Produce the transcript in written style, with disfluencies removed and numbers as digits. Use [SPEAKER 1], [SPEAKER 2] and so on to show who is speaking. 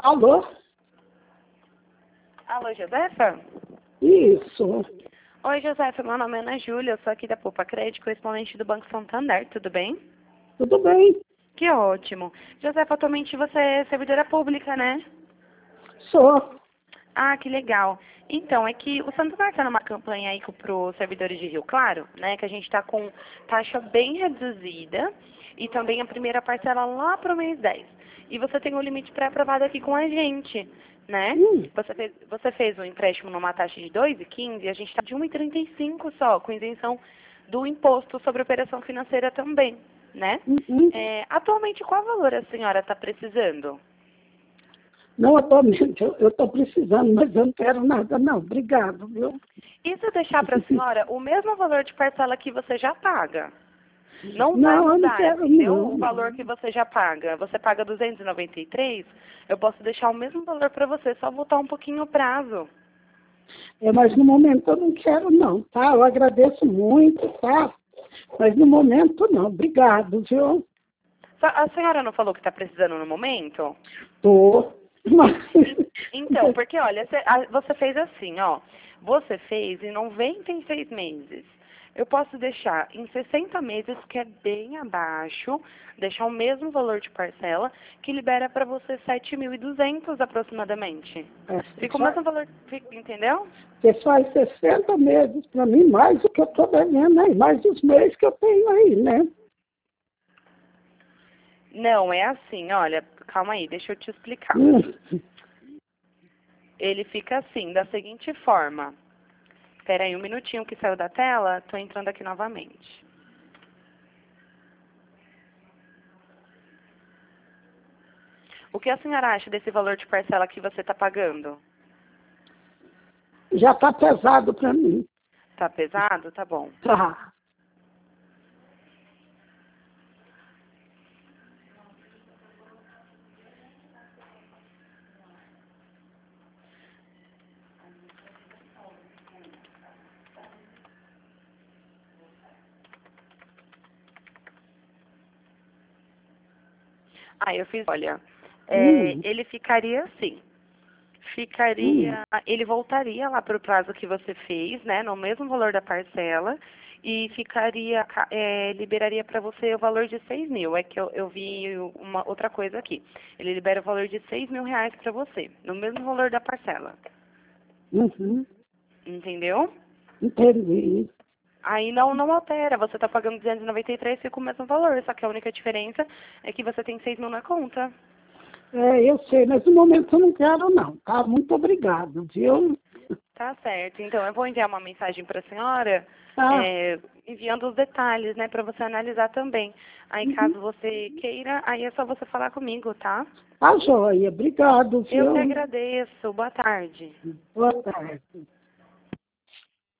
[SPEAKER 1] Alô?
[SPEAKER 2] Alô, Josefa?
[SPEAKER 1] Isso.
[SPEAKER 2] Oi, Josefa, meu nome é Ana Júlia, eu sou aqui da Poupa Crédito, correspondente do Banco Santander, tudo bem?
[SPEAKER 1] Tudo bem?
[SPEAKER 2] Que ótimo. Josefa, atualmente você é servidora pública, né?
[SPEAKER 1] Sou.
[SPEAKER 2] Ah, que legal. Então, é que o Santander está numa campanha aí para os servidores de Rio Claro, né? Que a gente está com taxa bem reduzida e também a primeira parcela lá para o mês 10. E você tem um limite pré-aprovado aqui com a gente, né?
[SPEAKER 1] Hum,
[SPEAKER 2] Você fez um empréstimo numa taxa de 2,15 e a gente está de 1,35 só, com isenção do imposto sobre operação financeira também, né?
[SPEAKER 1] uhum.
[SPEAKER 2] Atualmente, qual valor a senhora está precisando?
[SPEAKER 1] Não, atualmente eu estou precisando, mas eu não quero nada, não. Obrigado, viu?
[SPEAKER 2] E se eu deixar para a senhora o mesmo valor de parcela que você já paga? Não vai
[SPEAKER 1] Não, eu não
[SPEAKER 2] mudar,
[SPEAKER 1] quero,
[SPEAKER 2] entendeu? O
[SPEAKER 1] não.
[SPEAKER 2] valor que você já paga. Você paga 293, eu posso deixar o mesmo valor para você, só voltar um pouquinho o prazo.
[SPEAKER 1] Mas no momento eu não quero, não, tá? Eu agradeço muito, tá? Mas no momento não. Obrigado, viu?
[SPEAKER 2] A senhora não falou que está precisando no momento?
[SPEAKER 1] Tô. Mas...
[SPEAKER 2] Então, porque olha, você fez assim, ó. Você fez em 96 meses. Eu posso deixar em 60 meses, que é bem abaixo, deixar o mesmo valor de parcela, que libera para você 7.200 aproximadamente. Fica o mesmo valor, entendeu?
[SPEAKER 1] Você faz 60 meses para mim, mais o que eu estou devendo aí, mais os meses que eu tenho aí, né?
[SPEAKER 2] Não, é assim, olha, calma aí, deixa eu te explicar.
[SPEAKER 1] Hum.
[SPEAKER 2] Ele fica assim, da seguinte forma. Espera aí um minutinho que saiu da tela, tô entrando aqui novamente. O que a senhora acha desse valor de parcela que você está pagando?
[SPEAKER 1] Já está pesado para mim.
[SPEAKER 2] Tá pesado? Tá bom.
[SPEAKER 1] Tá.
[SPEAKER 2] Ah, eu fiz, olha,
[SPEAKER 1] Hum,
[SPEAKER 2] ele ficaria assim.
[SPEAKER 1] hum.
[SPEAKER 2] Ele voltaria lá para o prazo que você fez, né, no mesmo valor da parcela, e ficaria, liberaria para você o valor de 6.000. É que eu vi uma outra coisa aqui. Ele libera o valor de 6.000 reais para você, no mesmo valor da parcela.
[SPEAKER 1] Uhum.
[SPEAKER 2] Entendeu?
[SPEAKER 1] Entendi.
[SPEAKER 2] Aí não altera, você está pagando 293, fica o mesmo valor, só que a única diferença é que você tem 6.000 na conta.
[SPEAKER 1] Eu sei, mas no momento eu não quero, não, tá? Muito obrigado, viu?
[SPEAKER 2] Tá certo. Então, eu vou enviar uma mensagem para a senhora,
[SPEAKER 1] Tá.
[SPEAKER 2] enviando os detalhes, né, para você analisar também. Aí,
[SPEAKER 1] Uhum.
[SPEAKER 2] caso você queira, aí é só você falar comigo, tá?
[SPEAKER 1] Tá joia. Obrigado,
[SPEAKER 2] Eu que
[SPEAKER 1] viu?
[SPEAKER 2] agradeço. Boa tarde.
[SPEAKER 1] Boa tarde.